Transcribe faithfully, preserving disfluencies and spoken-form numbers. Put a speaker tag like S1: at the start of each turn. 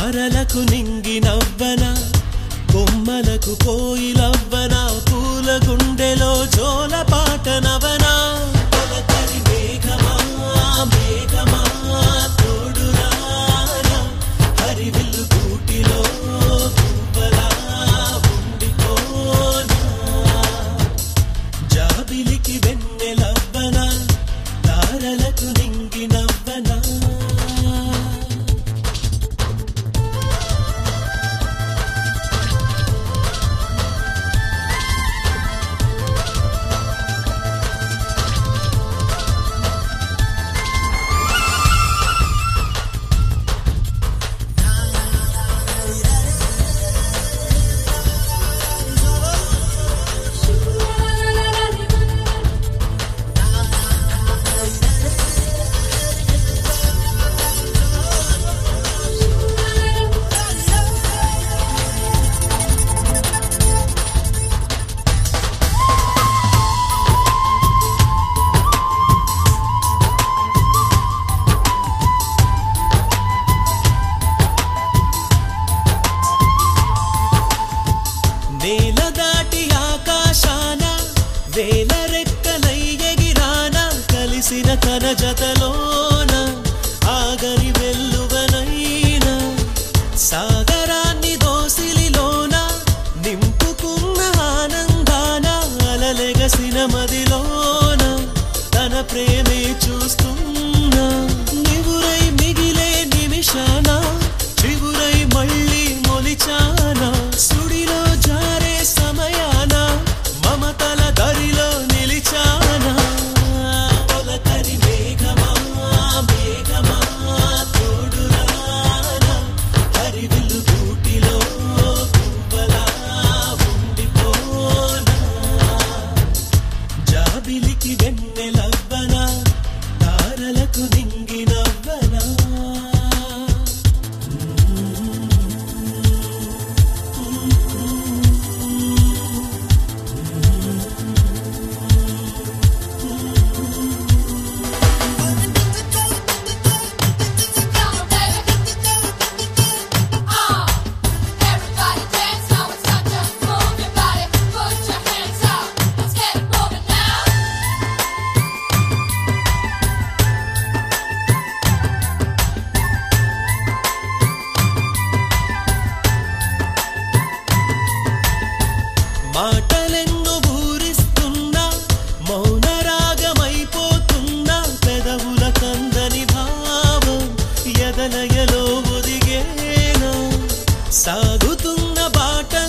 S1: తారలకు నింగి నవ్వనా కొమ్మలకు కోయిలవ్వనా పూల గుండెలో జోల పాట నవనా తొలకరి మేఘమా మేఘమా తోడురానా హరివిల్లు గూటిలో పువ్వలా ఉండిపోనా జాబిలికి వెన్నెలవ్వనా తారలకు నింగి నవ్వనా నేల దాటి ఆకాశాన వేల రెక్కలై ఎగిరానా కలిసిన తన జతలోన ఆగని వెల్లువనైనా సాగరాన్ని దోసిలిలోన నింపుకున్న ఆనందాన అలలెగసిన మదిలోన తన ప్రేమే చూస్తున్నా నివురై మిగిలే నిమిషాన చివురై మళ్ళీ మొలిచానా సుడిలో జారే సమయాన మమతల దరిలో నిలిచానా తొలకరి మేఘమా మేఘమా తోడురానా హరివిల్లు గూటిలో పువ్వలా ఉండిపోనా జాబిలికి వెన్నెలవ్వనా తారలకు నింగి నవ్వనా మాటలెన్నో ఊరిస్తున్నా మౌన రాగమైపోతున్నా పెదవుల కందని భావం ఎదలయలో ఒదిగేనా సాగుతున్న బాట